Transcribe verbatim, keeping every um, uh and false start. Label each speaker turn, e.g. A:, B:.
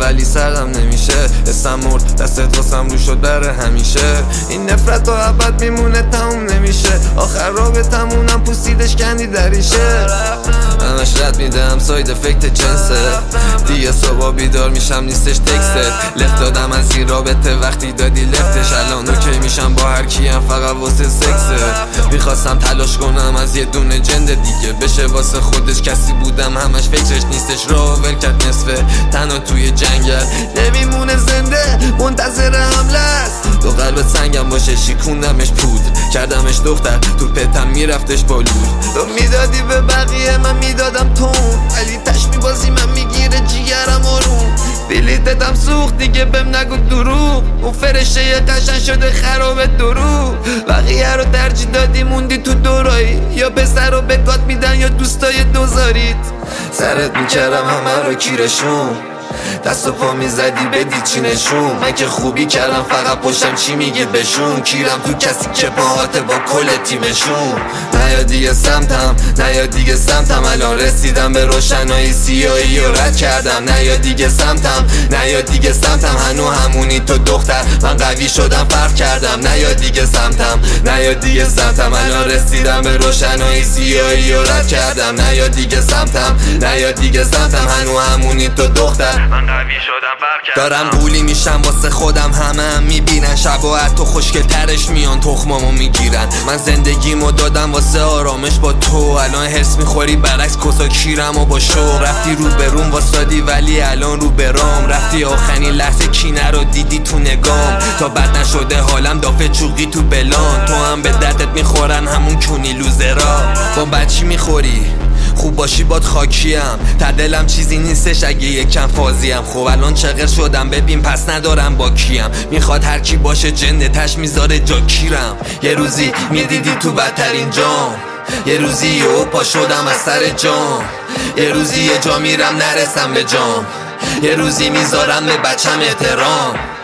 A: ولی سردم نمیشه. اسم مرد دستت واسم رو شد بره همیشه. این نفرت تا ابد میمونه تموم نمیشه. آخر رابطمونم پوسیدش کندی دریشه. همش رد میدم ساید افکت جنسه. دیگه صبح بیدار میشم نیستش تکسته. لفت دادم از این رابطه وقتی دادی لفتش. الان اوکی میشم با هر کیم فقط واسه سکسه. میخواستم تلاش کنم از یه دونه جنده دیگه بشه واسه خودش کسی بودم همش فکرش نیستش. راه ول کرد نصفه تنها توی جنگل نمیمونه زنده منتظر حمله است. تو قلبت سنگم باشه شیکوندمش پودر کردمش دختر تو پتم میرفتش با لور. تو میدادی به بقیه من میدادم تون ولی تش میبازی من میگیره جیگرم آروم. بلیتتم سوخت دیگه بهم نگو دروغ. اون فرشه یه قشن شده خرابه دروغ. بقیه رو ترجیح دادی موندی تو دورایی. یا پسر رو به گات میدن یا دوستای دوزاریت. سرت میکردم همه رو کیرشون دست و پا میزدی بدی چی نشون. من که خوبی کردم فقط پشتم چی میگه بشون. کیرم تو کسی که پاهاته با کل تیمشون. نه یا دیگه سمتم نه یا دیگه سمتم الان رسیدم به روشنایی سیاهی و رد کردم. نه یا دیگه سمتم نه یا دیگه سمتم هنو همونی تو دختر من قوی شدم فرق کردم. نه یا دیگه سمتم نه یا دیگه سمتم الان رسیدم به روشنایی سیاهی و رد کردم. نه یا دیگه سمتم نه یا دیگه سمتم هنو همونی تو دختر
B: من قوی شدم فرق کردم.
A: دارم قولی میشم واسه خودم همه هم میبینن. شب و حتی خوشگل ترش میان تخمامو میگیرن. من زندگیمو دادم واسه آرامش با تو. الان حس میخوری برعکس کسا کیرم و با شو. رفتی رو بروم واسادی ولی الان رو برام. رفتی آخرین لحظه کینه رو دیدی تو نگام. تا بد نشده حالم دافه چوقی تو بلان. تو هم به دردت میخورن همون کونی لوزرا. با بچی میخوری خوب باشی باد خاکیم. تا دلم چیزی نیستش اگه یکم فازیم. خب الان چقدر شدم ببین پس ندارم با کیم. میخواد هر کی باشه جنده تش میذاره جا کیرم. یه روزی میدیدی تو بدترین جام. یه روزی یهو پا شدم از سر جام. یه روزی یه جا میرم نرسم به جام. یه روزی میذارم به بچم احترام.